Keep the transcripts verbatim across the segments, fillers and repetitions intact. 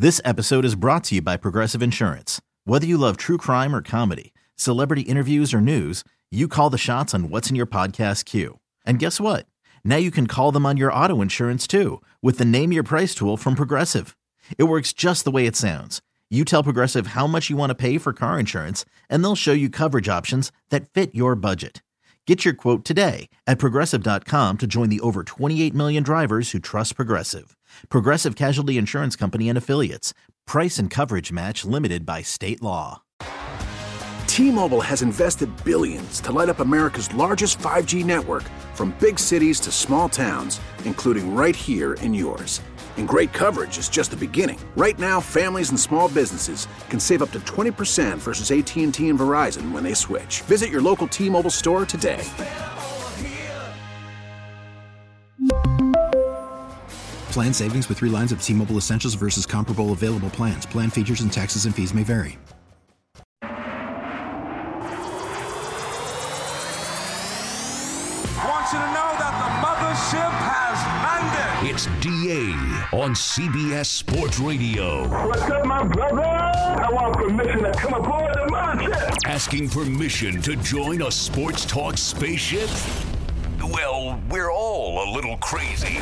This episode is brought to you by Progressive Insurance. Whether you love true crime or comedy, celebrity interviews or news, you call the shots on what's in your podcast queue. And guess what? Now you can call them on your auto insurance too with the Name Your Price tool from Progressive. It works just the way it sounds. You tell Progressive how much you want to pay for car insurance, and they'll show you coverage options that fit your budget. Get your quote today at Progressive dot com to join the over twenty-eight million drivers who trust Progressive. Progressive Casualty Insurance Company and Affiliates. Price and coverage match limited by state law. T-Mobile has invested billions to light up America's largest five G network, from big cities to small towns, including right here in yours. And great coverage is just the beginning. Right now, families and small businesses can save up to twenty percent versus A T and T and Verizon when they switch. Visit your local T-Mobile store today. Plan savings with three lines of T-Mobile Essentials versus comparable available plans. Plan features and taxes and fees may vary. Want you to know that the mothership has landed. It's D A on C B S Sports Radio. What's up, my brother? I want permission to come aboard the mothership. Asking permission to join a sports talk spaceship? Well, we're all a little crazy.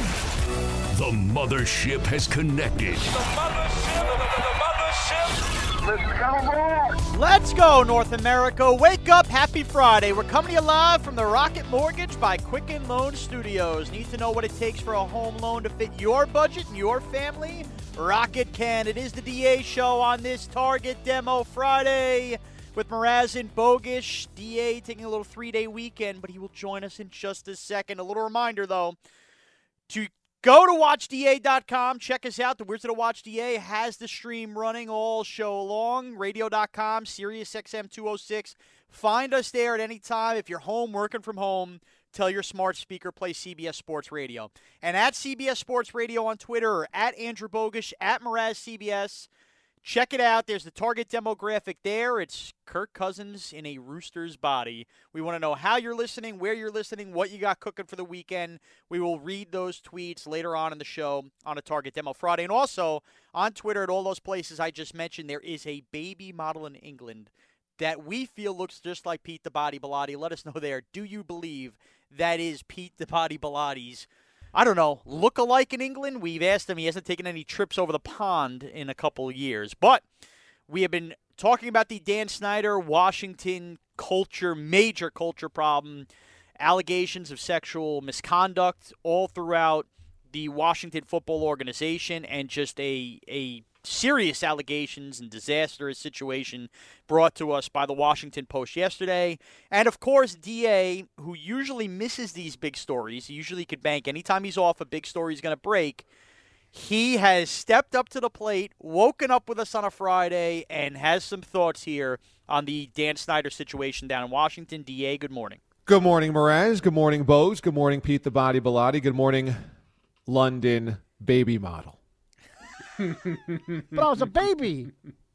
The mothership has connected. The mothership, the, the, the mothership. Let's come aboard. Let's go, North America. Wake up. Happy Friday. We're coming to you live from the Rocket Mortgage by Quicken Loan Studios. Need to know what it takes for a home loan to fit your budget and your family? Rocket can. It is the D A show on this Target Demo Friday with Mraz and Bogusch. D A taking a little three-day weekend, but he will join us in just a second. A little reminder, though, to go to watch D A dot com. Check us out. The Wizard of Watch D A has the stream running all show long. radio dot com, Sirius X M two oh six. Find us there at any time. If you're home, working from home, tell your smart speaker, play C B S Sports Radio. And at C B S Sports Radio on Twitter, or at Andrew Bogusch, at Mraz C B S. Check it out. There's the target demographic there. It's Kirk Cousins in a rooster's body. We want to know how you're listening, where you're listening, what you got cooking for the weekend. We will read those tweets later on in the show on a Target Demo Friday. And also on Twitter at all those places I just mentioned, there is a baby model in England that we feel looks just like Pete the Body Bilotti. Let us know there. Do you believe that is Pete the Body Bilotti's, I don't know, look-alike in England? We've asked him. He hasn't taken any trips over the pond in a couple of years. But we have been talking about the Dan Snyder, Washington culture, major culture problem, allegations of sexual misconduct all throughout the Washington football organization, and just a a serious allegations and disastrous situation brought to us by the Washington Post yesterday. And, of course, D A, who usually misses these big stories, he usually could bank anytime he's off a big story is going to break, he has stepped up to the plate, woken up with us on a Friday, and has some thoughts here on the Dan Snyder situation down in Washington. D A, good morning. Good morning, Mraz. Good morning, Bose. Good morning, Pete the Body Bilotti. Good morning, London baby model. But I was a baby.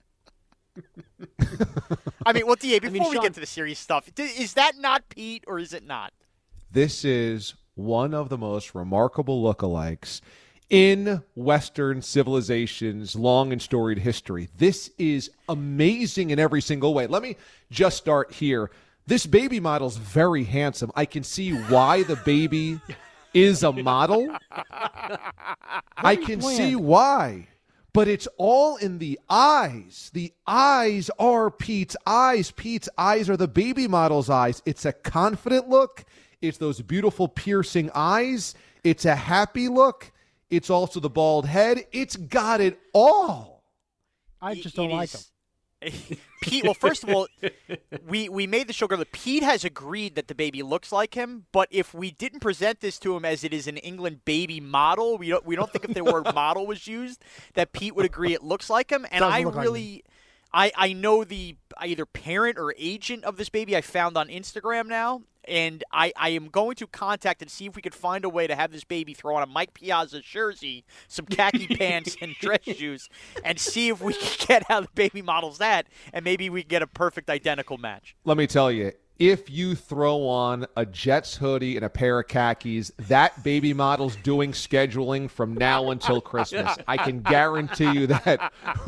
I mean, well, D A, before I mean, we Sean, get to the serious stuff, is that not Pete or is it not? This is one of the most remarkable lookalikes in Western civilization's long and storied history. This is amazing in every single way. Let me just start here. This baby model's very handsome. I can see why the baby is a model. I can see why. But it's all in the eyes. The eyes are Pete's eyes. Pete's eyes are the baby model's eyes. It's a confident look. It's those beautiful piercing eyes. It's a happy look. It's also the bald head. It's got it all. I just don't it like is, him. Pete, well, first of all, we, we made the show go that Pete has agreed that the baby looks like him, but if we didn't present this to him as it is an England baby model, we don't we don't think if the word model was used that Pete would agree it looks like him. And Doesn't I look like really, I, I know the either parent or agent of this baby I found on Instagram now, and I, I am going to contact and see if we could find a way to have this baby throw on a Mike Piazza jersey, some khaki pants, and dress shoes, and see if we can get how the baby models that, and maybe we can get a perfect identical match. Let me tell you, if you throw on a Jets hoodie and a pair of khakis, that baby model's doing scheduling from now until Christmas. I can guarantee you that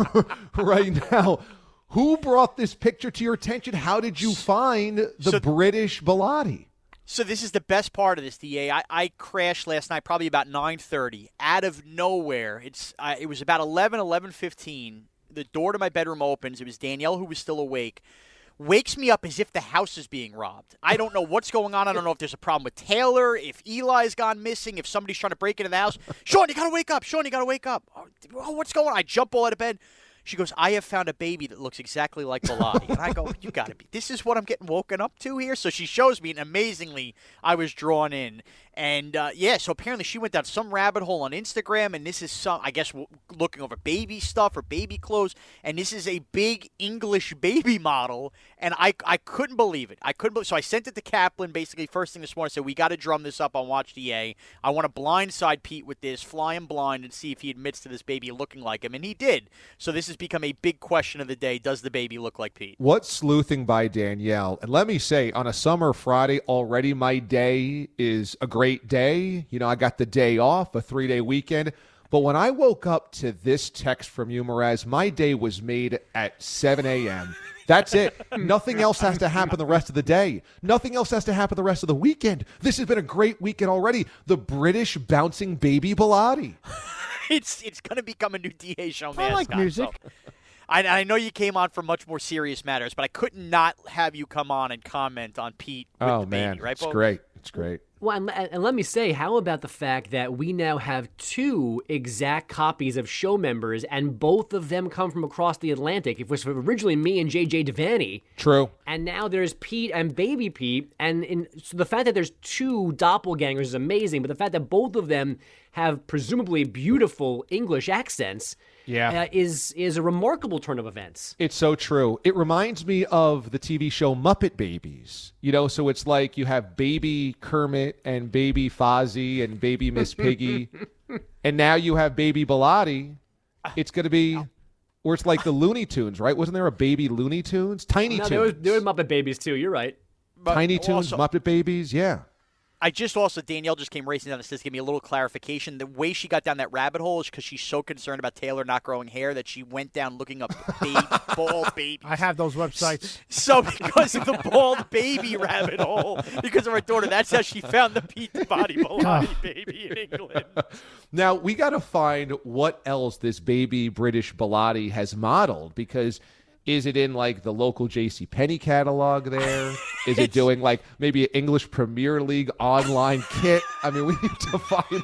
right now. Who brought this picture to your attention? How did you find the so, British Bilotti? So this is the best part of this, D A. I, I crashed last night probably about nine thirty. Out of nowhere, it's uh, it was about eleven, eleven fifteen. The door to my bedroom opens. It was Danielle, who was still awake. Wakes me up as if the house is being robbed. I don't know what's going on. I don't know if there's a problem with Taylor, if Eli's gone missing, if somebody's trying to break into the house. Sean, you got to wake up. Sean, you got to wake up. Oh, what's going on? I jump all out of bed. She goes, I have found a baby that looks exactly like Bilotti. And I go, you got to be. This is what I'm getting woken up to here? So she shows me, and amazingly, I was drawn in. And, uh, yeah, so apparently she went down some rabbit hole on Instagram, and this is some, I guess, w- looking over baby stuff or baby clothes, and this is a big English baby model, and I I couldn't believe it. I couldn't believe So I sent it to Kaplan basically first thing this morning, said, we got to drum this up on Watch D A. I want to blindside Pete with this, fly him blind, and see if he admits to this baby looking like him, and he did. So this has become a big question of the day. Does the baby look like Pete? What sleuthing by Danielle. And let me say, on a summer Friday already, my day is a great day. You know, I got the day off, a three-day weekend. But when I woke up to this text from you, Mraz, my day was made at seven a.m. That's it. Nothing else has to happen the rest of the day. Nothing else has to happen the rest of the weekend. This has been a great weekend already. The British bouncing baby Bilotti. it's it's going to become a new D A show, man. I like music. So. I, I know you came on for much more serious matters, but I could not have you come on and comment on Pete with oh, the baby, man. right, It's Bo? great. It's great. Well, and, and let me say, how about the fact that we now have two exact copies of show members, and both of them come from across the Atlantic? It was originally me and J J Devaney. True. And now there's Pete and Baby Pete. And in, so the fact that there's two doppelgangers is amazing, but the fact that both of them have presumably beautiful English accents yeah. uh, is is a remarkable turn of events. It's so true. It reminds me of the T V show Muppet Babies. You know, so it's like you have baby Kermit and baby Fozzie and baby Miss Piggy. And now you have baby Bilotti. It's going to be, or it's like the Looney Tunes, right? Wasn't there a baby Looney Tunes? Tiny no, Tunes. There was, there were Muppet Babies too. You're right. But Tiny Tunes, also, Muppet Babies, yeah. I just also, Danielle just came racing down the stairs to give me a little clarification. The way she got down that rabbit hole is because she's so concerned about Taylor not growing hair that she went down looking up baby, bald babies. I have those websites. So because of the bald baby rabbit hole, because of her daughter, that's how she found the Pete the Body Bilotti baby in England. Now, we got to find what else this baby British Bilotti has modeled, because is it in, like, the local JCPenney catalog there? Is it doing, like, maybe an English Premier League online kit? I mean, we need to find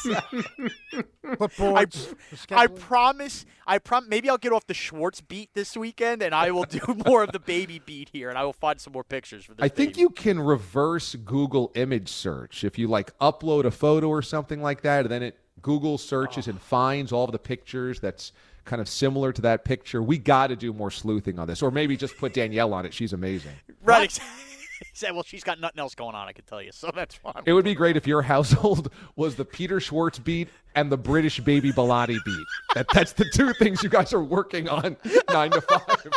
this. I, I promise, I prom- maybe I'll get off the Schwartz beat this weekend, and I will do more of the baby beat here, and I will find some more pictures for this I think baby. you can reverse Google image search. If you, like, upload a photo or something like that, and then it Google searches oh. and finds all of the pictures that's kind of similar to that picture. We got to do more sleuthing on this, or maybe just put Danielle on it. She's amazing. Right. Exactly. Well, she's got nothing else going on, I can tell you, so that's fine. It would be great if your household was the Peter Schwartz beat and the British baby Bilotti beat. That, that's the two things you guys are working on nine to five.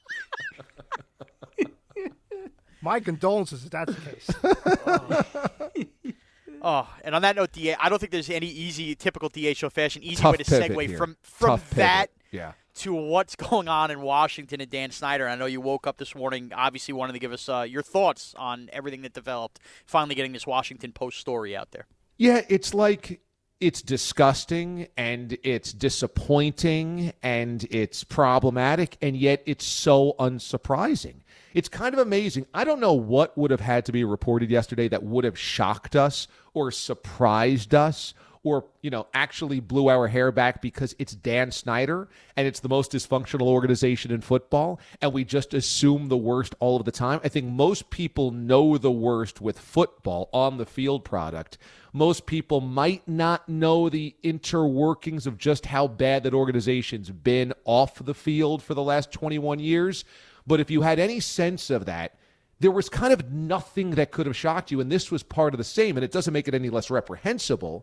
My condolences if that's the case. oh. Oh, and on that note, D A, I don't think there's any easy, typical D A show fashion, easy Tough way to segue here. from from Tough that yeah. to what's going on in Washington and Dan Snyder. I know you woke up this morning, obviously wanted to give us uh, your thoughts on everything that developed, finally getting this Washington Post story out there. Yeah, it's like it's disgusting and it's disappointing and it's problematic, and yet it's so unsurprising. It's kind of amazing. I don't know what would have had to be reported yesterday that would have shocked us or surprised us or, you know, actually blew our hair back, because it's Dan Snyder and it's the most dysfunctional organization in football, and we just assume the worst all of the time. I think most people know the worst with football on the field product. Most people might not know the interworkings of just how bad that organization's been off the field for the last twenty-one years. But if you had any sense of that, there was kind of nothing that could have shocked you, and this was part of the same, and it doesn't make it any less reprehensible.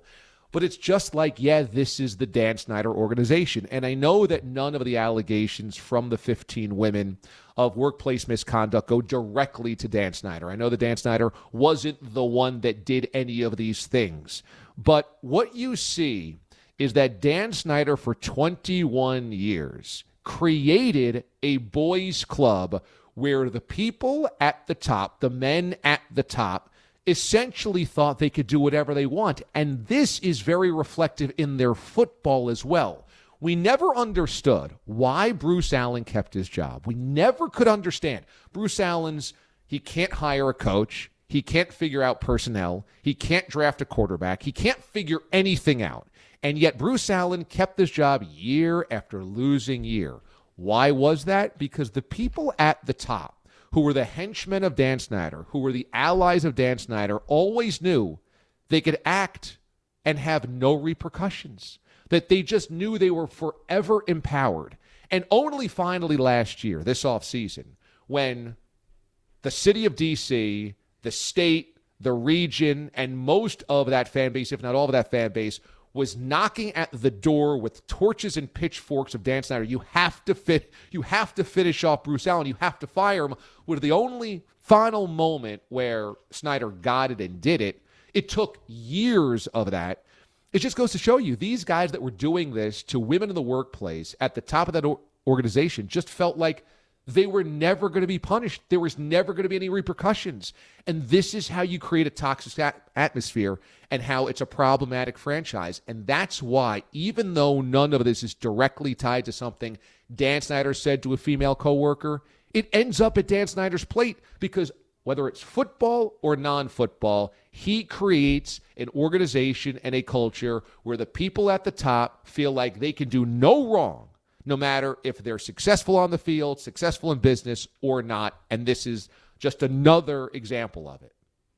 But it's just like, yeah, this is the Dan Snyder organization. And I know that none of the allegations from the fifteen women of workplace misconduct go directly to Dan Snyder. I know that Dan Snyder wasn't the one that did any of these things. But what you see is that Dan Snyder, for twenty-one years, created a boys' club where the people at the top, the men at the top, essentially thought they could do whatever they want. And this is very reflective in their football as well. We never understood why Bruce Allen kept his job. We never could understand. Bruce Allen's, he can't hire a coach. He can't figure out personnel. He can't draft a quarterback. He can't figure anything out. And yet Bruce Allen kept his job year after losing year. Why was that? Because the people at the top, who were the henchmen of Dan Snyder, who were the allies of Dan Snyder, always knew they could act and have no repercussions, that they just knew they were forever empowered. And only finally last year, this offseason, when the city of D C, the state, the region, and most of that fan base, if not all of that fan base, was knocking at the door with torches and pitchforks of Dan Snyder. You have to fit. You have to finish off Bruce Allen. You have to fire him. Was the only final moment where Snyder got it and did it. It took years of that. It just goes to show you these guys that were doing this to women in the workplace at the top of that organization just felt like they were never going to be punished. There was never going to be any repercussions. And this is how you create a toxic at- atmosphere and how it's a problematic franchise. And that's why, even though none of this is directly tied to something Dan Snyder said to a female coworker, it ends up at Dan Snyder's plate because whether it's football or non-football, he creates an organization and a culture where the people at the top feel like they can do no wrong, no matter if they're successful on the field, successful in business, or not. And this is just another example of it.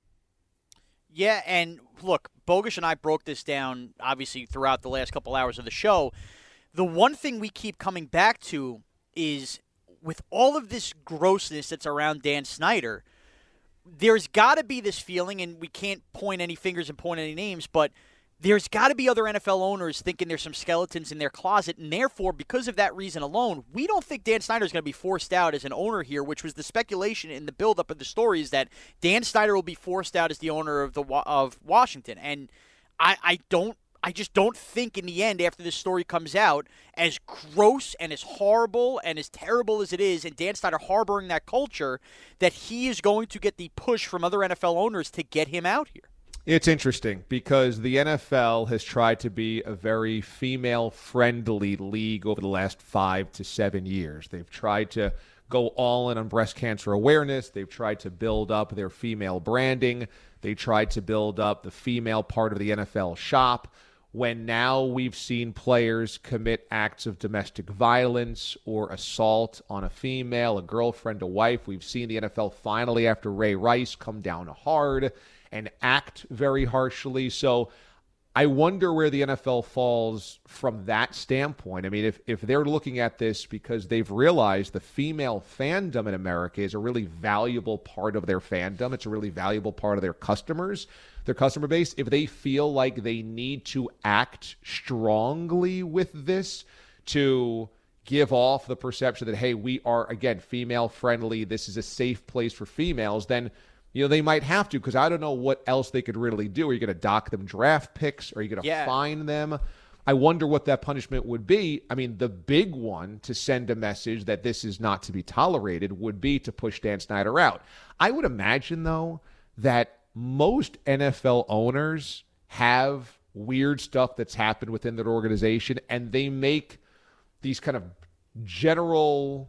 Yeah, and look, Bogusch and I broke this down, obviously, throughout the last couple hours of the show. The one thing we keep coming back to is, with all of this grossness that's around Dan Snyder, there's got to be this feeling, and we can't point any fingers and point any names, but there's got to be other N F L owners thinking there's some skeletons in their closet, and therefore, because of that reason alone, we don't think Dan Snyder is going to be forced out as an owner here, which was the speculation in the buildup of the story, is that Dan Snyder will be forced out as the owner of the of Washington. And I, I don't, I just don't think in the end, after this story comes out, as gross and as horrible and as terrible as it is, and Dan Snyder harboring that culture, that he is going to get the push from other N F L owners to get him out here. It's interesting because the N F L has tried to be a very female-friendly league over the last five to seven years. They've tried to go all in on breast cancer awareness. They've tried to build up their female branding. They tried to build up the female part of the N F L shop. When now we've seen players commit acts of domestic violence or assault on a female, a girlfriend, a wife, we've seen the N F L finally, after Ray Rice, come down hard and act very harshly. So I wonder where the N F L falls from that standpoint. I mean, if, if they're looking at this because they've realized the female fandom in America is a really valuable part of their fandom, it's a really valuable part of their customers, their customer base, if they feel like they need to act strongly with this to give off the perception that, hey, we are, again, female friendly, this is a safe place for females, then you know, they might have to, because I don't know what else they could really do. Are you going to dock them draft picks? Are you going to yeah. fine them? I wonder what that punishment would be. I mean, the big one to send a message that this is not to be tolerated would be to push Dan Snyder out. I would imagine, though, that most N F L owners have weird stuff that's happened within their organization, and they make these kind of general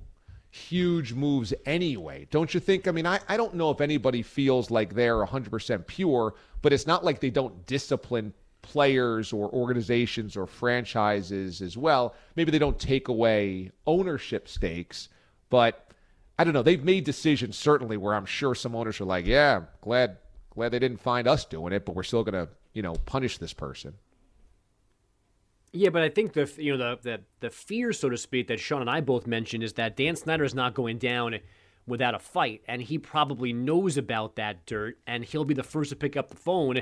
huge moves anyway. Don't you think? I mean, I, I don't know if anybody feels like they're one hundred percent pure, but it's not like they don't discipline players or organizations or franchises as well. Maybe they don't take away ownership stakes, but I don't know. They've made decisions certainly where I'm sure some owners are like, yeah, glad glad they didn't find us doing it, but we're still going to, you know, punish this person. Yeah, but I think the you know the, the the fear, so to speak, that Sean and I both mentioned is that Dan Snyder is not going down without a fight, and he probably knows about that dirt, and he'll be the first to pick up the phone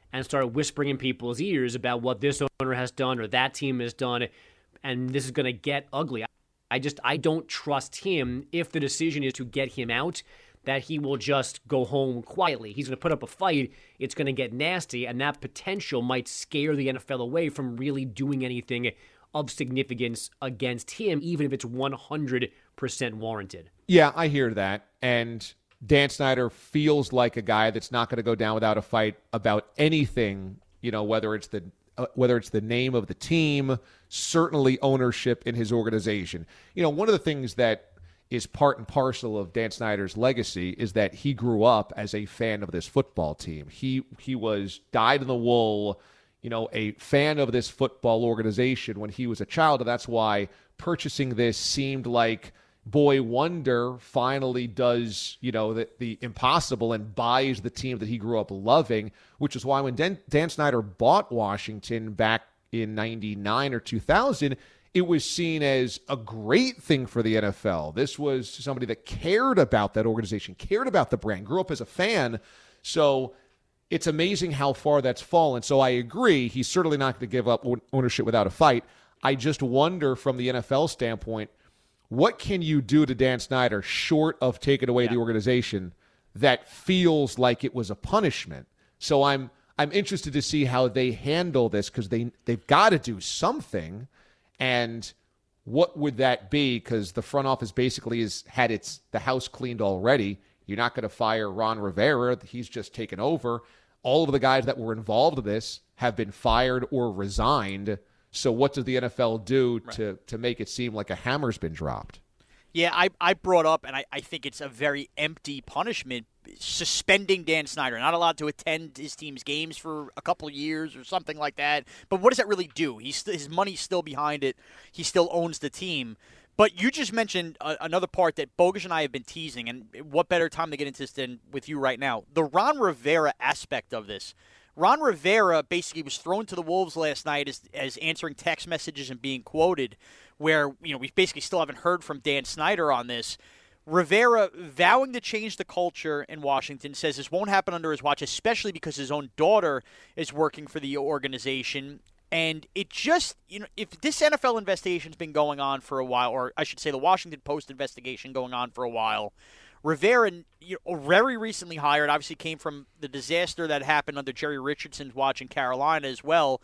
and start whispering in people's ears about what this owner has done or that team has done, and this is going to get ugly. I just I don't trust him if the decision is to get him out, that he will just go home quietly. He's going to put up a fight. It's going to get nasty, and that potential might scare the N F L away from really doing anything of significance against him, even if it's one hundred percent warranted. Yeah, I hear that. And Dan Snyder feels like a guy that's not going to go down without a fight about anything, you know, whether it's the uh, whether it's the name of the team, certainly ownership in his organization. You know, one of the things that is part and parcel of Dan Snyder's legacy is that he grew up as a fan of this football team. He he was dyed in the wool, you know, a fan of this football organization when he was a child, and that's why purchasing this seemed like boy wonder finally does, you know, the, the impossible and buys the team that he grew up loving, which is why when Dan, Dan Snyder bought Washington back in ninety-nine or two thousand, it was seen as a great thing for the N F L. This was somebody that cared about that organization, cared about the brand, grew up as a fan. So it's amazing how far that's fallen. So I agree, he's certainly not going to give up ownership without a fight. I just wonder from the N F L standpoint, what can you do to Dan Snyder short of taking away yeah. the organization that feels like it was a punishment? So I'm I'm interested to see how they handle this, because they, they've got to do something. And what would that be? Because the front office basically has had its the house cleaned already. You're not going to fire Ron Rivera. He's just taken over. All of the guys that were involved in this have been fired or resigned. So what does the N F L do right. to, to make it seem like a hammer's been dropped? Yeah, I, I brought up, and I, I think it's a very empty punishment, suspending Dan Snyder, not allowed to attend his team's games for a couple of years or something like that. But what does that really do? He's st- his money's still behind it. He still owns the team. But you just mentioned a, another part that Bogusch and I have been teasing, and what better time to get into this than with you right now? The Ron Rivera aspect of this. Ron Rivera basically was thrown to the wolves last night as, as answering text messages and being quoted, where, you know, we basically still haven't heard from Dan Snyder on this. Rivera, vowing to change the culture in Washington, says this won't happen under his watch, especially because his own daughter is working for the organization. And it just, you know, if this N F L investigation's been going on for a while, or I should say the Washington Post investigation going on for a while, Rivera, you know, very recently hired, obviously came from the disaster that happened under Jerry Richardson's watch in Carolina as well.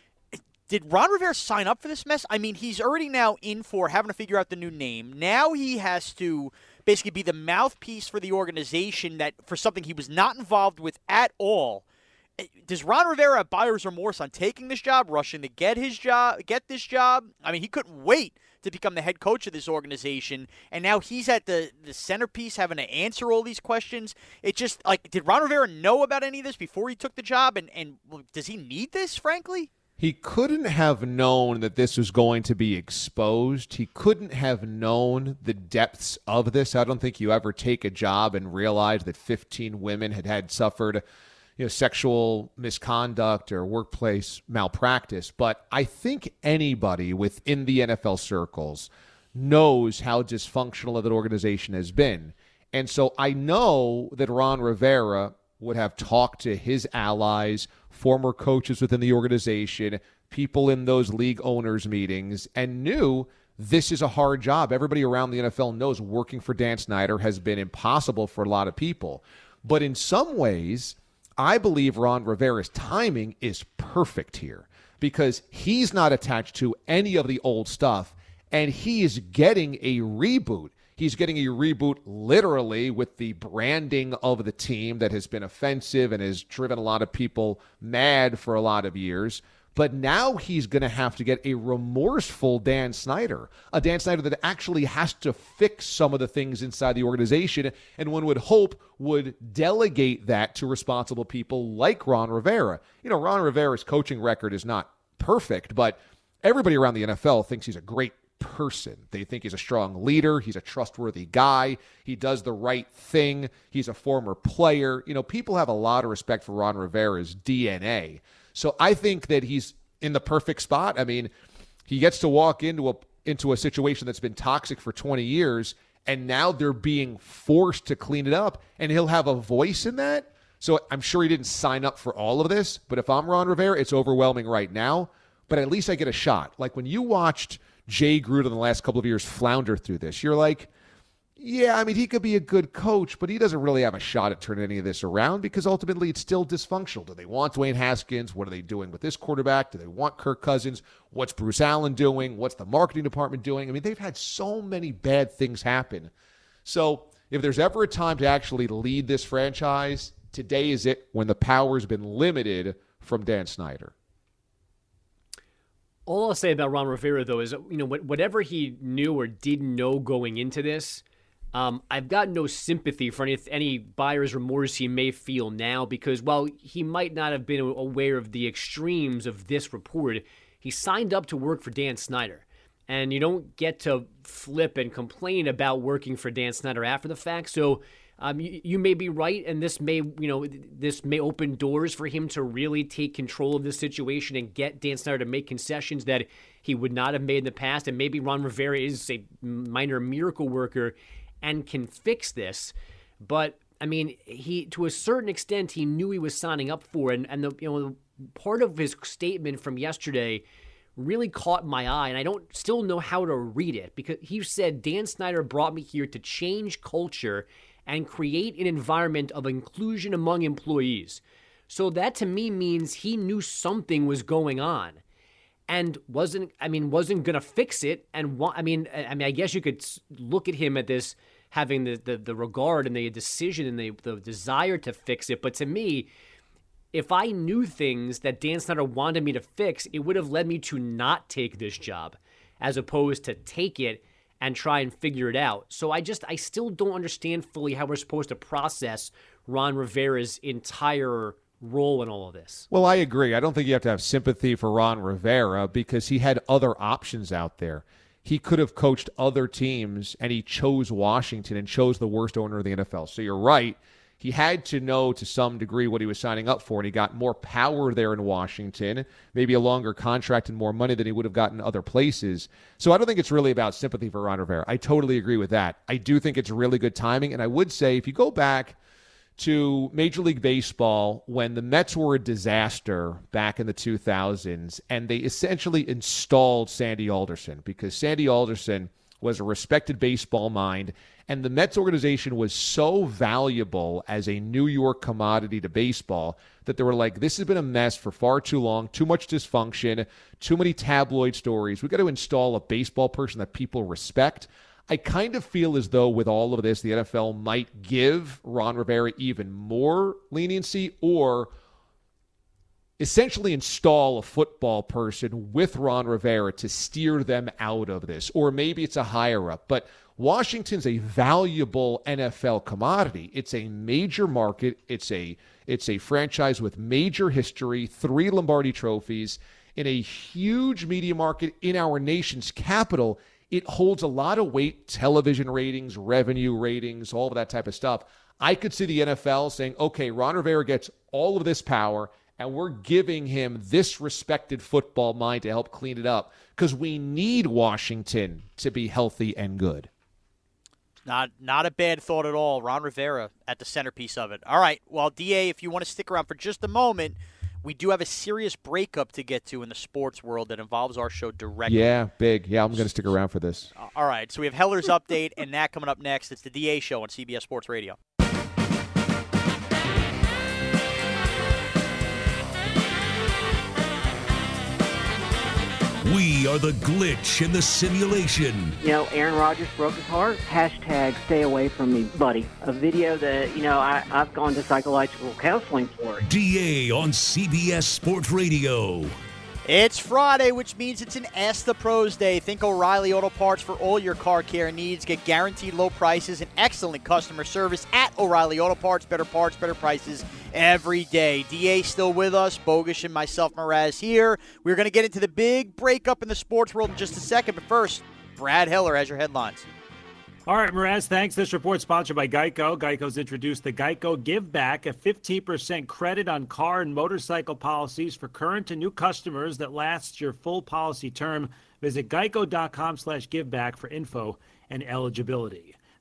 Did Ron Rivera sign up for this mess? I mean, he's already now in for having to figure out the new name. Now he has to basically be the mouthpiece for the organization that for something he was not involved with at all. Does Ron Rivera have buyer's remorse on taking this job, rushing to get his job, get this job? I mean, he couldn't wait to become the head coach of this organization, and now he's at the, the centerpiece having to answer all these questions. It just, like, did Ron Rivera know about any of this before he took the job, and, and does he need this, frankly? He couldn't have known that this was going to be exposed. He couldn't have known the depths of this. I don't think you ever take a job and realize that fifteen women had had suffered you know, sexual misconduct or workplace malpractice. But I think anybody within the N F L circles knows how dysfunctional that organization has been. And so I know that Ron Rivera would have talked to his allies, former coaches within the organization, people in those league owners meetings, and knew this is a hard job. Everybody around the N F L knows working for Dan Snyder has been impossible for a lot of people. But in some ways, I believe Ron Rivera's timing is perfect here because he's not attached to any of the old stuff, and he is getting a reboot. He's getting a reboot literally with the branding of the team that has been offensive and has driven a lot of people mad for a lot of years. But now he's going to have to get a remorseful Dan Snyder, a Dan Snyder that actually has to fix some of the things inside the organization, and one would hope would delegate that to responsible people like Ron Rivera. You know, Ron Rivera's coaching record is not perfect, but everybody around the N F L thinks he's a great person. They think he's a strong leader. He's a trustworthy guy. He does the right thing. He's a former player. You know, people have a lot of respect for Ron Rivera's D N A. So I think that he's in the perfect spot. I mean, he gets to walk into a into a situation that's been toxic for twenty years, and now they're being forced to clean it up, and he'll have a voice in that. So I'm sure he didn't sign up for all of this, but if I'm Ron Rivera, it's overwhelming right now, but at least I get a shot. Like when you watched Jay Gruden in the last couple of years flounder through this, you're like, yeah, I mean, he could be a good coach, but he doesn't really have a shot at turning any of this around because ultimately it's still dysfunctional. Do they want Dwayne Haskins? What are they doing with this quarterback? Do they want Kirk Cousins? What's Bruce Allen doing? What's the marketing department doing? I mean, they've had so many bad things happen. So if there's ever a time to actually lead this franchise, today is it, when the power's been limited from Dan Snyder. All I'll say about Ron Rivera, though, is, you know, whatever he knew or didn't know going into this, um, I've got no sympathy for any, any buyer's remorse he may feel now because, while he might not have been aware of the extremes of this report, he signed up to work for Dan Snyder. And you don't get to flip and complain about working for Dan Snyder after the fact. So um, you, you may be right, and this may, you know, this may open doors for him to really take control of this situation and get Dan Snyder to make concessions that he would not have made in the past. And maybe Ron Rivera is a minor miracle worker and can fix this. But I mean, he, to a certain extent, he knew he was signing up for it. And, and the, you know, part of his statement from yesterday really caught my eye, and I don't still know how to read it, because he said, Dan Snyder brought me here to change culture and create an environment of inclusion among employees. So that to me means he knew something was going on and wasn't, I mean, wasn't going to fix it. And I mean, I mean, I guess you could look at him at this, having the, the, the regard and the decision and the, the desire to fix it. But to me, if I knew things that Dan Snyder wanted me to fix, it would have led me to not take this job as opposed to take it and try and figure it out. So I just, I still don't understand fully how we're supposed to process Ron Rivera's entire role in all of this. Well, I agree. I don't think you have to have sympathy for Ron Rivera because he had other options out there. He could have coached other teams, and he chose Washington and chose the worst owner of the N F L. So you're right. He had to know to some degree what he was signing up for, and he got more power there in Washington, maybe a longer contract and more money than he would have gotten other places. So I don't think it's really about sympathy for Ron Rivera. I totally agree with that. I do think it's really good timing, and I would say if you go back to Major League Baseball when the Mets were a disaster back in the two thousands, and they essentially installed Sandy Alderson because Sandy Alderson was a respected baseball mind, and the Mets organization was so valuable as a New York commodity to baseball that they were like, this has been a mess for far too long, too much dysfunction, too many tabloid stories. We've got to install a baseball person that people respect. I kind of feel as though with all of this, the N F L might give Ron Rivera even more leniency or essentially install a football person with Ron Rivera to steer them out of this. Or maybe it's a higher up. But Washington's a valuable N F L commodity. It's a major market. It's a it's a franchise with major history, three Lombardi trophies, in a huge media market in our nation's capital. It holds a lot of weight, television ratings, revenue ratings, all of that type of stuff. I could see the N F L saying, okay, Ron Rivera gets all of this power, and we're giving him this respected football mind to help clean it up because we need Washington to be healthy and good. Not not a bad thought at all. Ron Rivera at the centerpiece of it. All right, well, D A, if you want to stick around for just a moment, we do have a serious breakup to get to in the sports world that involves our show directly. Yeah, big. Yeah, I'm going to stick around for this. All right, so we have Heller's Update and that coming up next. It's the D A Show on C B S Sports Radio. We are the glitch in the simulation. You know, Aaron Rodgers broke his heart. Hashtag stay away from me, buddy. A video that, you know, I, I've gone to psychological counseling for. D A on C B S Sports Radio. It's Friday, which means it's an Ask the Pros Day. Think O'Reilly Auto Parts for all your car care needs. Get guaranteed low prices and excellent customer service at O'Reilly Auto Parts. Better parts, better prices every day. D A still with us. Bogusch and myself, Mraz, here. We're going to get into the big breakup in the sports world in just a second. But first, Brad Heller has your headlines. All right, Mraz, thanks. This report sponsored by Geico. Geico's introduced the Geico Give Back, a fifteen percent credit on car and motorcycle policies for current and new customers that lasts your full policy term. Visit geico.com slash giveback for info and eligibility.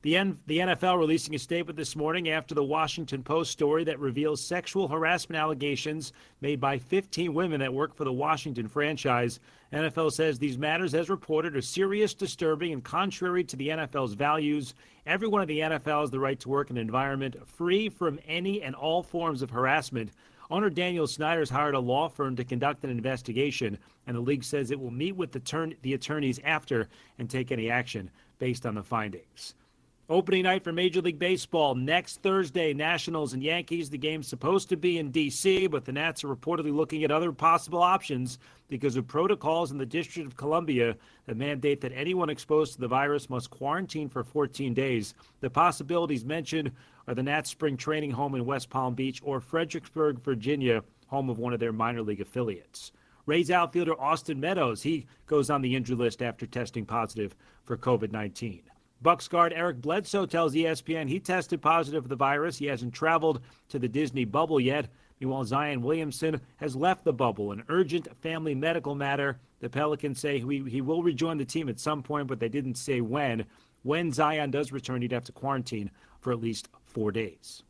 The, N- the N F L releasing a statement this morning after the Washington Post story that reveals sexual harassment allegations made by fifteen women that work for the Washington franchise. N F L says these matters, as reported, are serious, disturbing, and contrary to the N F L's values. Everyone in the N F L has the right to work in an environment free from any and all forms of harassment. Owner Daniel Snyder has hired a law firm to conduct an investigation, and the league says it will meet with the, turn- the attorneys after and take any action based on the findings. Opening night for Major League Baseball next Thursday, Nationals and Yankees. The game's supposed to be in D C, but the Nats are reportedly looking at other possible options because of protocols in the District of Columbia that mandate that anyone exposed to the virus must quarantine for fourteen days. The possibilities mentioned are the Nats spring training home in West Palm Beach or Fredericksburg, Virginia, home of one of their minor league affiliates. Rays outfielder Austin Meadows, he goes on the injury list after testing positive for covid nineteen. Bucs guard Eric Bledsoe tells E S P N he tested positive for the virus. He hasn't traveled to the Disney bubble yet. Meanwhile, Zion Williamson has left the bubble, an urgent family medical matter. The Pelicans say he, he will rejoin the team at some point, but they didn't say when. When Zion does return, he'd have to quarantine for at least four days.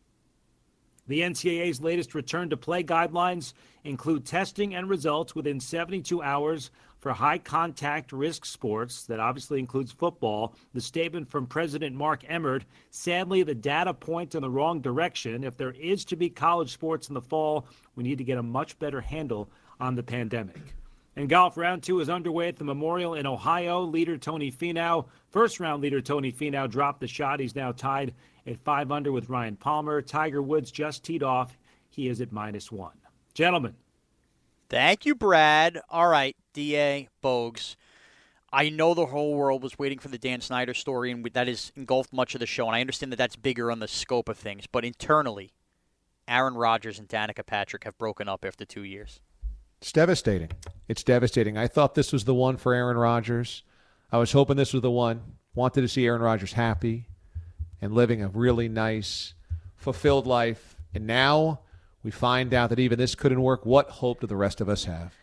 The N C double A's latest return-to-play guidelines include testing and results within seventy-two hours for high-contact risk sports. That obviously includes football. The statement from President Mark Emmert, sadly, the data point in the wrong direction. If there is to be college sports in the fall, we need to get a much better handle on the pandemic. And golf round two is underway at the Memorial in Ohio. Leader Tony Finau, first-round leader Tony Finau dropped the shot. He's now tied at five under with Ryan Palmer. Tiger Woods just teed off. He is at minus one. Gentlemen. Thank you, Brad. All right, D A, Bogues. I know the whole world was waiting for the Dan Snyder story, and that has engulfed much of the show, and I understand that that's bigger on the scope of things. But internally, Aaron Rodgers and Danica Patrick have broken up after two years. It's devastating. It's devastating. I thought this was the one for Aaron Rodgers. I was hoping this was the one. Wanted to see Aaron Rodgers happy and living a really nice, fulfilled life. And now we find out that even this couldn't work. What hope do the rest of us have?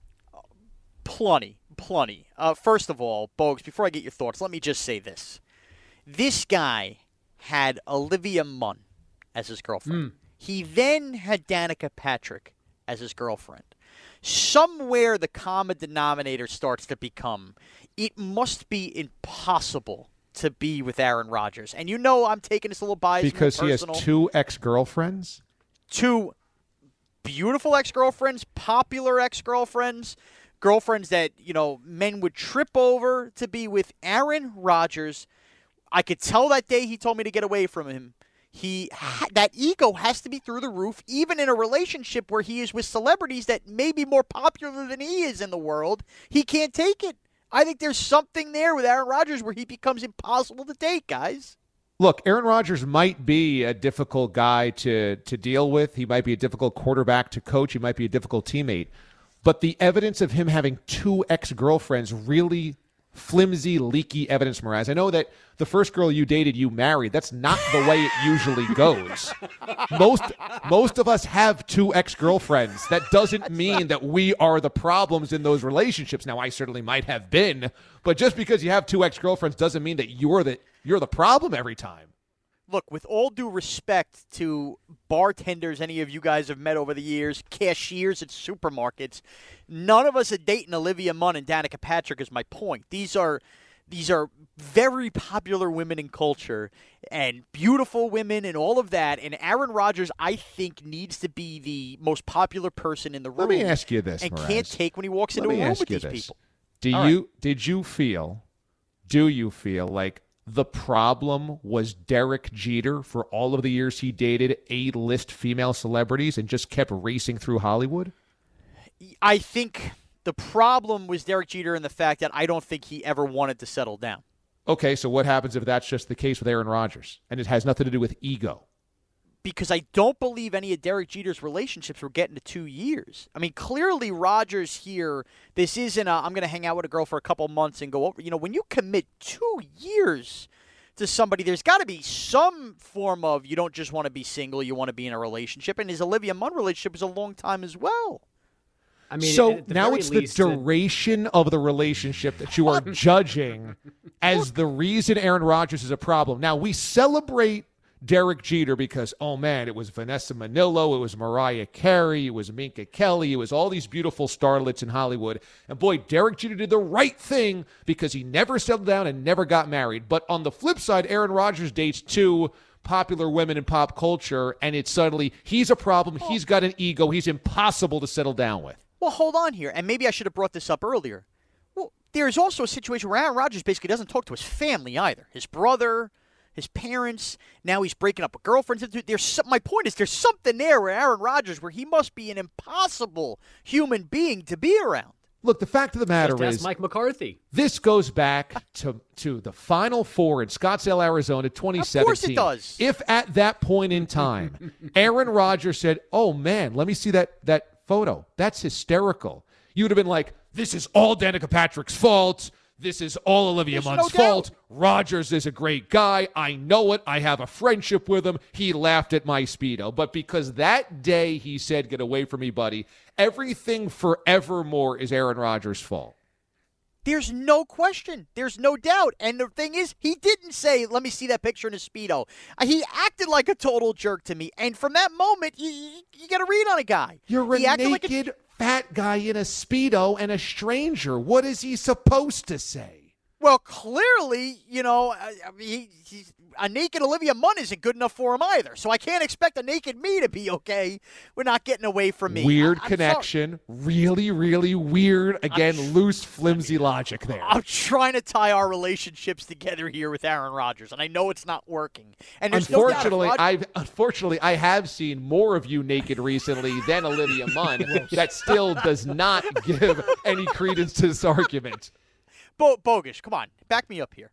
Plenty, plenty. Uh, first of all, Bogues, before I get your thoughts, let me just say this. This guy had Olivia Munn as his girlfriend. Mm. He then had Danica Patrick as his girlfriend. Somewhere the common denominator starts to become, it must be impossible to be with Aaron Rodgers. And you know I'm taking this a little biased. Because he has two ex-girlfriends? Two beautiful ex-girlfriends, popular ex-girlfriends, girlfriends that, you know, men would trip over to be with. Aaron Rodgers, I could tell that day he told me to get away from him. He that ego has to be through the roof, even in a relationship where he is with celebrities that may be more popular than he is in the world. He can't take it. I think there's something there with Aaron Rodgers where he becomes impossible to date, guys. Look, Aaron Rodgers might be a difficult guy to, to deal with. He might be a difficult quarterback to coach. He might be a difficult teammate. But the evidence of him having two ex-girlfriends really flimsy, leaky evidence, Mraz. I know that the first girl you dated, you married. That's not the way it usually goes. Most most of us have two ex-girlfriends. That doesn't mean that we are the problems in those relationships. Now, I certainly might have been, but just because you have two ex-girlfriends doesn't mean that you're the you're the problem every time. Look, with all due respect to bartenders any of you guys have met over the years, cashiers at supermarkets, none of us are dating Olivia Munn and Danica Patrick is my point. These are these are very popular women in culture and beautiful women and all of that. And Aaron Rodgers, I think, needs to be the most popular person in the room. Let me ask you this, and Mraz. can't take when he walks into Let a room ask with you these this. people. Do All you right. did you feel, do you feel like the problem was Derek Jeter for all of the years he dated A-list female celebrities and just kept racing through Hollywood? I think the problem was Derek Jeter in the fact that I don't think he ever wanted to settle down. Okay, so what happens if that's just the case with Aaron Rodgers and it has nothing to do with ego? Because I don't believe any of Derek Jeter's relationships were getting to two years. I mean, clearly Rodgers here, this isn't a, I'm going to hang out with a girl for a couple months and go over. You know, when you commit two years to somebody, there's got to be some form of you don't just want to be single, you want to be in a relationship. And his Olivia Munn relationship was a long time as well. I mean, so now it's the least, duration uh, of the relationship that you are judging as the reason Aaron Rodgers is a problem. Now, we celebrate Derek Jeter because, oh, man, it was Vanessa Manillo, it was Mariah Carey, it was Minka Kelly, it was all these beautiful starlets in Hollywood. And, boy, Derek Jeter did the right thing because he never settled down and never got married. But on the flip side, Aaron Rodgers dates two popular women in pop culture, and it's suddenly he's a problem, he's got an ego, he's impossible to settle down with. Well, hold on here, and maybe I should have brought this up earlier. Well, there's also a situation where Aaron Rodgers basically doesn't talk to his family either. His brother, his parents, now he's breaking up with girlfriends. There's some, my point is there's something there where Aaron Rodgers, where he must be an impossible human being to be around. Look, the fact of the matter Just ask is, Mike McCarthy. This goes back to to the Final Four in Scottsdale, Arizona, twenty seventeen. Of course it does. If at that point in time, Aaron Rodgers said, "Oh man, let me see that that photo. That's hysterical," you would have been like, "This is all Danica Patrick's fault. This is all Olivia There's Munn's no fault. doubt. Rodgers is a great guy. I know it. I have a friendship with him. He laughed at my Speedo." But because that day he said, "Get away from me, buddy," everything forevermore is Aaron Rodgers' fault. There's no question. There's no doubt. And the thing is, he didn't say, "Let me see that picture in a Speedo." He acted like a total jerk to me. And from that moment, you, you, you got to read on a guy. You're he a acted naked like a, fat guy in a Speedo and a stranger. What is he supposed to say? Well, clearly, you know, I, I mean, he, he's, a naked Olivia Munn isn't good enough for him either. So I can't expect a naked me to be okay. We're not getting away from me. Weird I, connection. Really, really weird. Again, I'm, loose, flimsy logic there. I'm trying to tie our relationships together here with Aaron Rodgers, and I know it's not working. And there's unfortunately, no doubt I've unfortunately I have seen more of you naked recently than Olivia Munn. That still does not give any credence to this argument. Bo- Bogusch, come on, back me up here.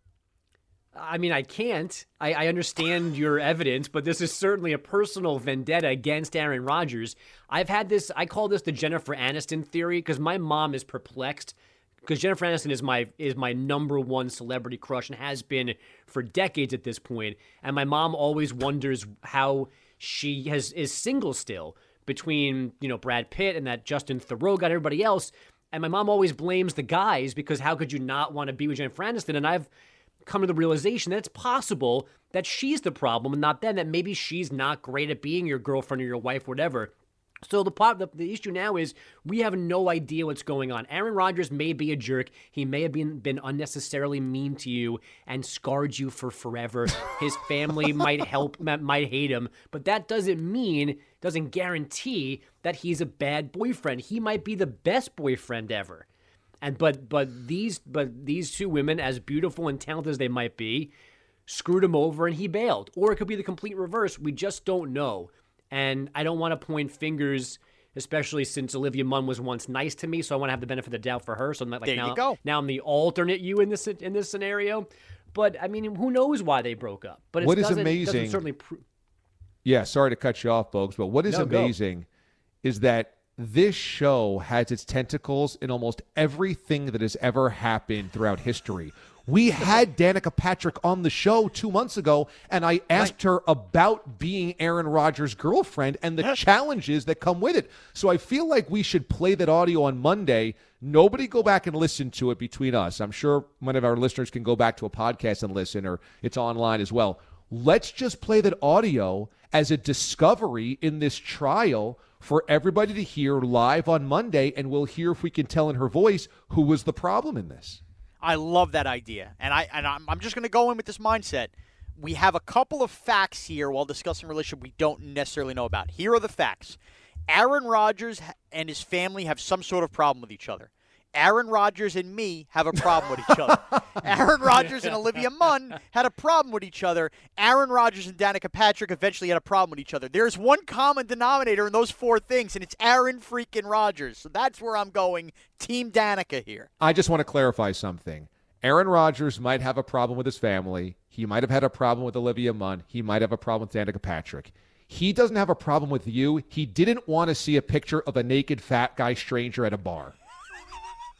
I mean, I can't. I, I understand your evidence, but this is certainly a personal vendetta against Aaron Rodgers. I've had this, I call this the Jennifer Aniston theory, because my mom is perplexed, because Jennifer Aniston is my is my number one celebrity crush and has been for decades at this point. And my mom always wonders how she has is single still between, you know, Brad Pitt and that Justin Theroux got everybody else. And my mom always blames the guys because how could you not want to be with Jennifer Aniston? And I've come to the realization that it's possible that she's the problem and not them, that maybe she's not great at being your girlfriend or your wife, whatever. So the, the the issue now is we have no idea what's going on. Aaron Rodgers may be a jerk. He may have been, been unnecessarily mean to you and scarred you for forever. His family might help, might hate him, but that doesn't mean, doesn't guarantee that he's a bad boyfriend. He might be the best boyfriend ever. And but but these but these two women, as beautiful and talented as they might be, screwed him over and he bailed. Or it could be the complete reverse. We just don't know. And I don't want to point fingers, especially since Olivia Munn was once nice to me, so I want to have the benefit of the doubt for her. So I'm not like there now, you go. now I'm the alternate you in this in this scenario. But I mean, who knows why they broke up? But it what is doesn't, amazing? doesn't certainly pro- yeah, sorry to cut you off, folks, but what is no, amazing go. is that this show has its tentacles in almost everything that has ever happened throughout history. We had Danica Patrick on the show two months ago, and I asked right. her about being Aaron Rodgers' girlfriend and the challenges that come with it. So I feel like we should play that audio on Monday. Nobody go back and listen to it between us. I'm sure one of our listeners can go back to a podcast and listen, or it's online as well. Let's just play that audio as a discovery in this trial for everybody to hear live on Monday, and we'll hear if we can tell in her voice who was the problem in this. I love that idea, and I and I'm, I'm just going to go in with this mindset. We have a couple of facts here while discussing a relationship we don't necessarily know about. Here are the facts: Aaron Rodgers and his family have some sort of problem with each other. Aaron Rodgers and me have a problem with each other. Aaron Rodgers and Olivia Munn had a problem with each other. Aaron Rodgers and Danica Patrick eventually had a problem with each other. There's one common denominator in those four things, and it's Aaron freaking Rodgers. So that's where I'm going. Team Danica here. I just want to clarify something. Aaron Rodgers might have a problem with his family. He might have had a problem with Olivia Munn. He might have a problem with Danica Patrick. He doesn't have a problem with you. He didn't want to see a picture of a naked fat guy stranger at a bar.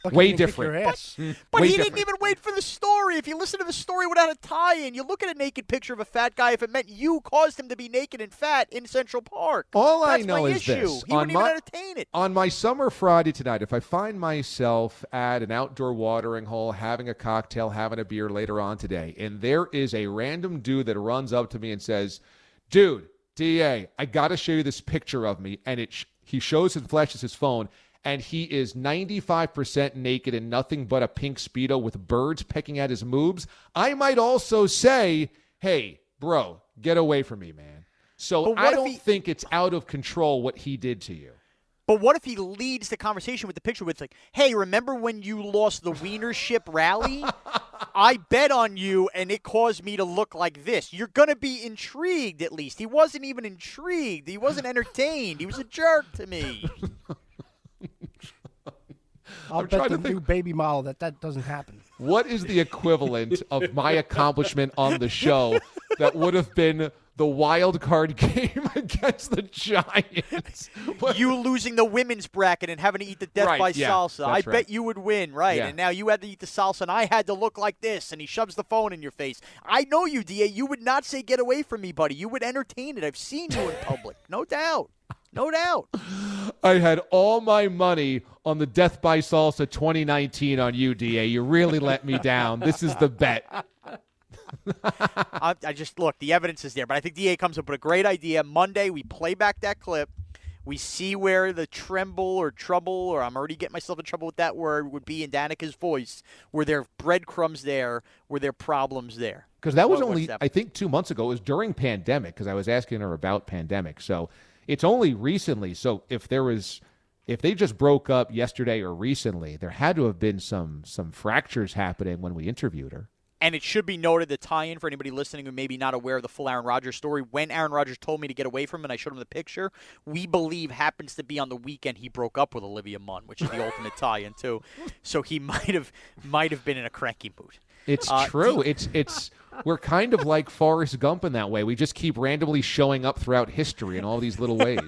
Way different. Your ass. But, but Way he different. didn't even wait for the story. If you listen to the story without a tie-in, you look at a naked picture of a fat guy. If it meant you caused him to be naked and fat in Central Park, All that's I know my is issue. this. He on wouldn't my, even entertain it. On my summer Friday tonight, if I find myself at an outdoor watering hole having a cocktail, having a beer later on today, and there is a random dude that runs up to me and says, dude, D A, I got to show you this picture of me, and it sh- he shows and flashes his phone, and he is ninety-five percent naked in nothing but a pink Speedo with birds pecking at his moobs, I might also say, hey, bro, get away from me, man. So I don't he, think it's out of control what he did to you. But what if he leads the conversation with the picture with like, hey, remember when you lost the Wiener Ship rally? I bet on you, and it caused me to look like this. You're going to be intrigued, at least. He wasn't even intrigued. He wasn't entertained. He was a jerk to me. I'll I'm bet the to new baby model that that doesn't happen. What is the equivalent of my accomplishment on the show that would have been the wild card game against the Giants? You losing the women's bracket and having to eat the death right, by yeah, salsa. I right. bet you would win, right? Yeah. And now you had to eat the salsa, and I had to look like this, and he shoves the phone in your face. I know you, D A. You would not say, get away from me, buddy. You would entertain it. I've seen you in public. No doubt. No doubt. I had all my money on the Death by Salsa twenty nineteen on you, D A. You really let me down. This is the bet. I, I just, look, the evidence is there. But I think D A comes up with a great idea. Monday, we play back that clip. We see where the tremble or trouble, or I'm already getting myself in trouble with that word, would be in Danica's voice. Were there breadcrumbs there? Were there problems there? Because that was What- only, what's that? I think, two months ago. It was during pandemic because I was asking her about pandemic. So it's only recently. So if there was, if they just broke up yesterday or recently, there had to have been some some fractures happening when we interviewed her. And it should be noted, the tie-in for anybody listening who may be not aware of the full Aaron Rodgers story, when Aaron Rodgers told me to get away from him and I showed him the picture, we believe happens to be on the weekend he broke up with Olivia Munn, which is the ultimate tie-in too. So he might have might have been in a cranky mood. It's Uh, true. D- It's it's we're kind of like Forrest Gump in that way. We just keep randomly showing up throughout history in all these little ways.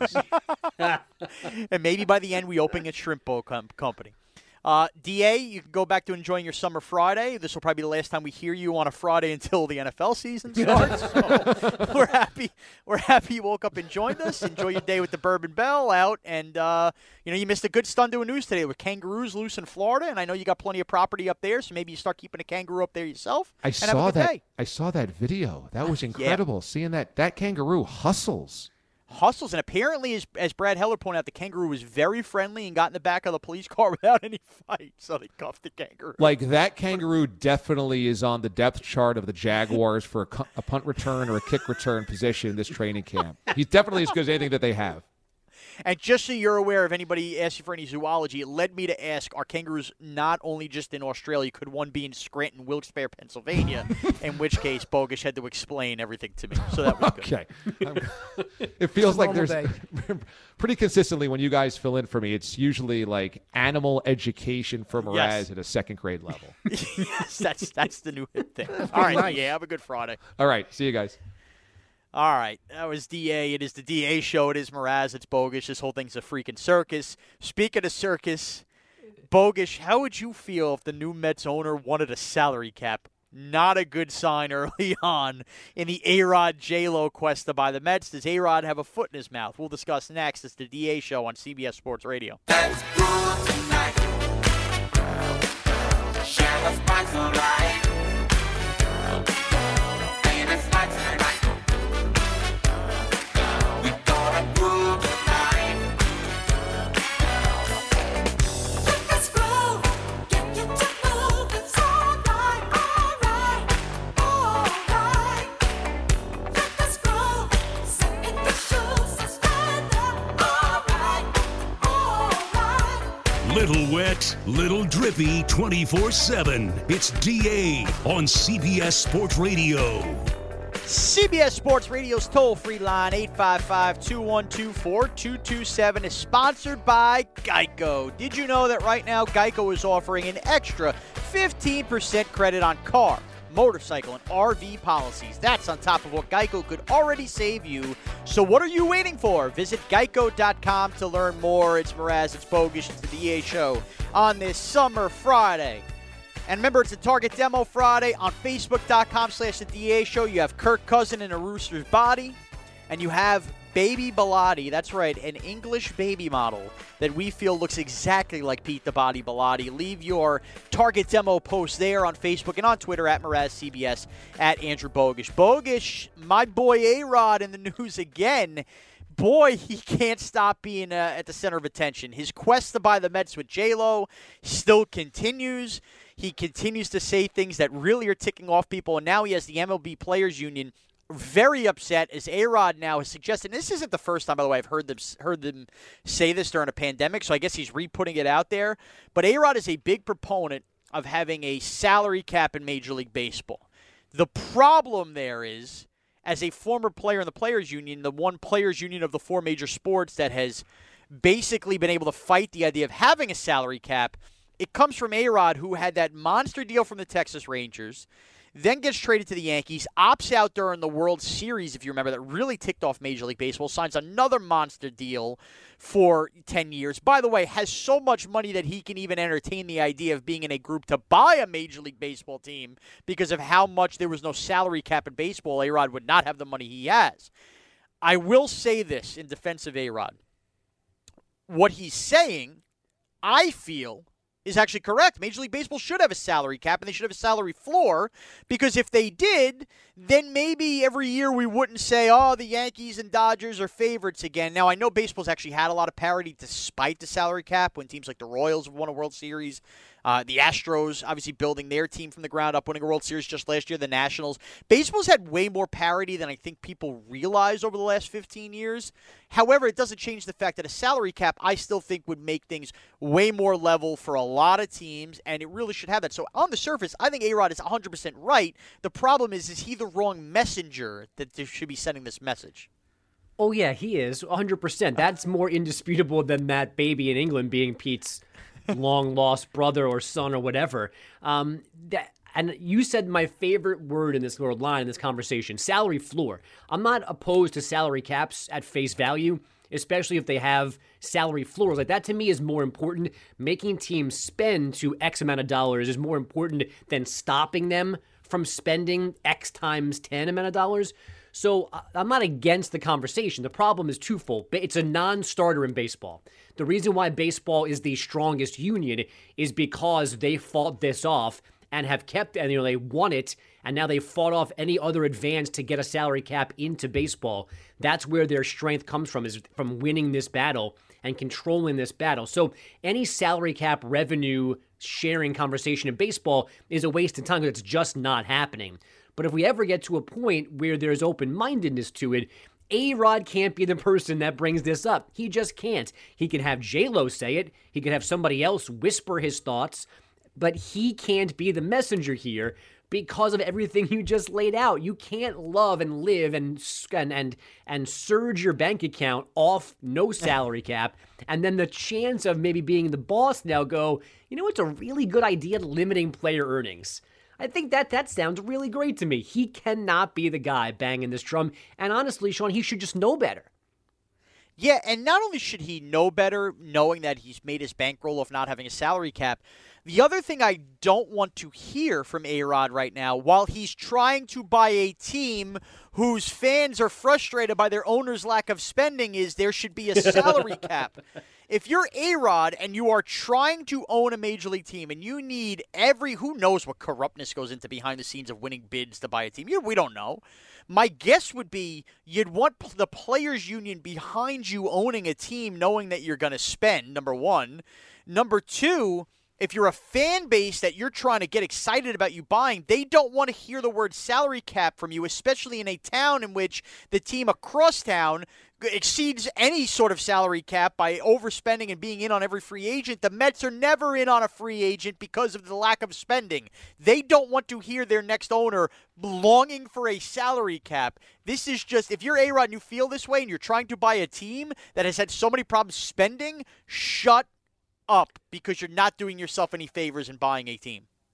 And maybe by the end we open a shrimp bowl com- company. Uh, D A, you can go back to enjoying your summer Friday. This will probably be the last time we hear you on a Friday until the N F L season starts. So we're happy. We're happy you woke up and joined us. Enjoy your day with the Bourbon Bell out. And, uh, you know, you missed a good stun doing news today with kangaroos loose in Florida. And I know you got plenty of property up there, so maybe you start keeping a kangaroo up there yourself. I and have a saw good that. day. I saw that video. That was incredible. Seeing that that kangaroo hustles. Hustles, and apparently, as, as Brad Heller pointed out, the kangaroo was very friendly and got in the back of the police car without any fight, so they cuffed the kangaroo. Like, that kangaroo definitely is on the depth chart of the Jaguars for a, cu- a punt return or a kick return position in this training camp. He's definitely as good as anything that they have. And just so you're aware, if anybody asks you for any zoology, it led me to ask, are kangaroos not only just in Australia, could one be in Scranton, Wilkes-Barre, Pennsylvania? In which case, Bogusch had to explain everything to me. So that was good. Okay. It feels like there's pretty consistently when you guys fill in for me, it's usually like animal education for Mraz Yes. at a second grade level. Yes, that's, that's the new hit thing. All right, nice. yeah, have a good Friday. All right. See you guys. All right, that was D A. It is the D A show. It is Mraz. It's Bogusch. This whole thing's a freaking circus. Speaking of circus, Bogusch, how would you feel if the new Mets owner wanted a salary cap? Not a good sign early on in the A-Rod J-Lo quest to buy the Mets. Does A-Rod have a foot in his mouth? We'll discuss next. It's the D A show on C B S Sports Radio. Let's go tonight. Share the spice of life. Baby, it's like tonight. We gonna groove tonight. Let us groove. Get you to move. It's alright, alright, alright. Let us groove. Sit in the shoes and stand up. Alright, alright. Little wet, little drippy, twenty-four seven. It's D A on C B S Sports Radio. C B S Sports Radio's toll-free line, eight five five, two one two, four two two seven, is sponsored by Geico. Did you know that right now Geico is offering an extra fifteen percent credit on car, motorcycle, and R V policies. That's on top of what Geico could already save you. So what are you waiting for? Visit geico dot com to learn more. It's Mraz, it's Bogusch, it's the D A Show on this summer Friday. And remember, it's a Target Demo Friday on Facebook dot com slash the D A Show. You have Kirk Cousin in a rooster's body, and you have Baby Bilotti. That's right, an English baby model that we feel looks exactly like Pete the Body Bilotti. Leave your Target Demo post there on Facebook and on Twitter at Mraz C B S, at Andrew Bogusch. Bogusch, my boy A-Rod in the news again. Boy, he can't stop being uh, at the center of attention. His quest to buy the Mets with J-Lo still continues. He continues to say things that really are ticking off people, and now he has the M L B Players Union very upset as A-Rod now has suggested, and this isn't the first time, by the way, I've heard them heard them say this during a pandemic, so I guess he's re-putting it out there, but A-Rod is a big proponent of having a salary cap in Major League Baseball. The problem there is, as a former player in the Players Union, the one Players Union of the four major sports that has basically been able to fight the idea of having a salary cap, it comes from A-Rod, who had that monster deal from the Texas Rangers, then gets traded to the Yankees, opts out during the World Series, if you remember, that really ticked off Major League Baseball, signs another monster deal for ten years. By the way, has so much money that he can even entertain the idea of being in a group to buy a Major League Baseball team because of how much there was no salary cap in baseball. A-Rod would not have the money he has. I will say this in defense of A-Rod. What he's saying, I feel, is actually correct. Major League Baseball should have a salary cap, and they should have a salary floor, because if they did, then maybe every year we wouldn't say, oh, the Yankees and Dodgers are favorites again. Now, I know baseball's actually had a lot of parity despite the salary cap when teams like the Royals have won a World Series. Uh, the Astros, obviously building their team from the ground up, winning a World Series just last year. The Nationals. Baseball's had way more parity than I think people realize over the last fifteen years. However, it doesn't change the fact that a salary cap, I still think, would make things way more level for a lot of teams, and it really should have that. So on the surface, I think A-Rod is one hundred percent right. The problem is, is he the wrong messenger that should be sending this message? Oh, yeah, he is, one hundred percent. That's more indisputable than that baby in England being Pete's long-lost brother or son or whatever. Um, that, and you said my favorite word in this little line in this conversation, salary floor. I'm not opposed to salary caps at face value, especially if they have salary floors. Like, that to me is more important. Making teams spend to X amount of dollars is more important than stopping them from spending X times ten amount of dollars. So I'm not against the conversation. The problem is twofold. It's a non-starter in baseball. The reason why baseball is the strongest union is because they fought this off and have kept, and you know, they won it, and now they fought off any other advance to get a salary cap into baseball. That's where their strength comes from, is from winning this battle and controlling this battle. So any salary cap revenue sharing conversation in baseball is a waste of time because it's just not happening. But if we ever get to a point where there's open-mindedness to it, A-Rod can't be the person that brings this up. He just can't. He can have J-Lo say it. He could have somebody else whisper his thoughts. But he can't be the messenger here because of everything you just laid out. You can't love and live and and and, and surge your bank account off no salary cap, and then the chance of maybe being the boss now go, you know, it's a really good idea limiting player earnings. I think that that sounds really great to me. He cannot be the guy banging this drum. And honestly, Sean, he should just know better. Yeah, and not only should he know better, knowing that he's made his bankroll of not having a salary cap, the other thing I don't want to hear from A-Rod right now, while he's trying to buy a team whose fans are frustrated by their owner's lack of spending, is there should be a salary cap. If you're A-Rod and you are trying to own a major league team and you need every, who knows what corruptness goes into behind the scenes of winning bids to buy a team. You, we don't know. My guess would be you'd want the players union behind you owning a team knowing that you're going to spend, number one. Number two, if you're a fan base that you're trying to get excited about you buying, they don't want to hear the word salary cap from you, especially in a town in which the team across town exceeds any sort of salary cap by overspending and being in on every free agent. The Mets are never in on a free agent because of the lack of spending. They don't want to hear their next owner longing for a salary cap. This is just, if you're A-Rod and you feel this way and you're trying to buy a team that has had so many problems spending, shut up, because you're not doing yourself any favors in buying a team.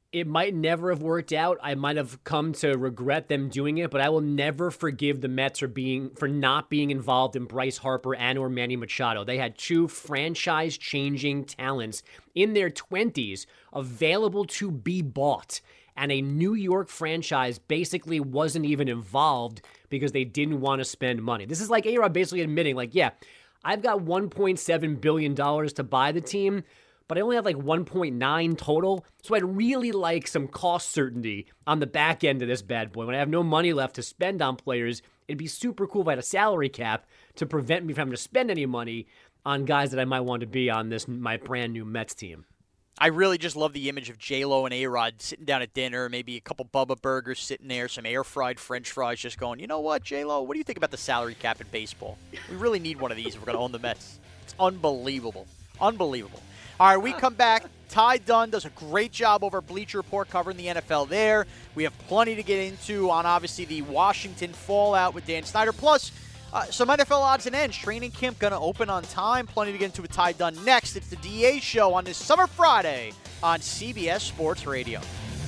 It might never have worked out. I might have come to regret them doing it, but I will never forgive the Mets for being for not being involved in Bryce Harper and or Manny Machado. They had two franchise-changing talents in their twenties available to be bought, and a New York franchise basically wasn't even involved because they didn't want to spend money. This is like A-Rod basically admitting, like, yeah, I've got one point seven billion dollars to buy the team, but I only have like one point nine total, so I'd really like some cost certainty on the back end of this bad boy. When I have no money left to spend on players, it'd be super cool if I had a salary cap to prevent me from having to spend any money on guys that I might want to be on this my brand new Mets team. I really just love the image of J-Lo and A-Rod sitting down at dinner, maybe a couple Bubba burgers sitting there, some air-fried French fries, just going, you know what, J-Lo, what do you think about the salary cap in baseball? We really need one of these if we're going to own the Mets. It's unbelievable. Unbelievable. All right, we come back. Ty Dunn does a great job over at Bleacher Report covering the N F L there. We have plenty to get into on, obviously, the Washington fallout with Dan Snyder. Plus, uh, some N F L odds and ends. Training camp going to open on time. Plenty to get into with Ty Dunn next. It's the D A Show on this Summer Friday on C B S Sports Radio.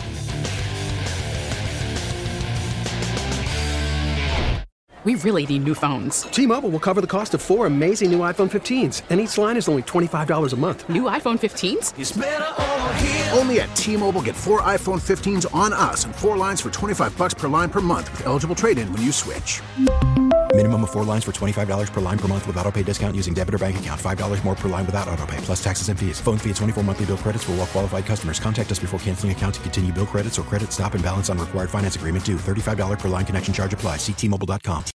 We really need new phones. T-Mobile will cover the cost of four amazing new iPhone fifteens, and each line is only twenty-five dollars a month. New iPhone fifteens? It's better over here. Only at T-Mobile, get four iPhone fifteens on us and four lines for twenty-five dollars per line per month with eligible trade-in when you switch. Minimum of four lines for twenty-five dollars per line per month with autopay discount using debit or bank account. five dollars more per line without autopay, plus taxes and fees. Phone fee at twenty-four monthly bill credits for well-qualified customers. Contact us before canceling account to continue bill credits or credit stop and balance on required finance agreement due. thirty-five dollars per line connection charge applies. See T Mobile dot com.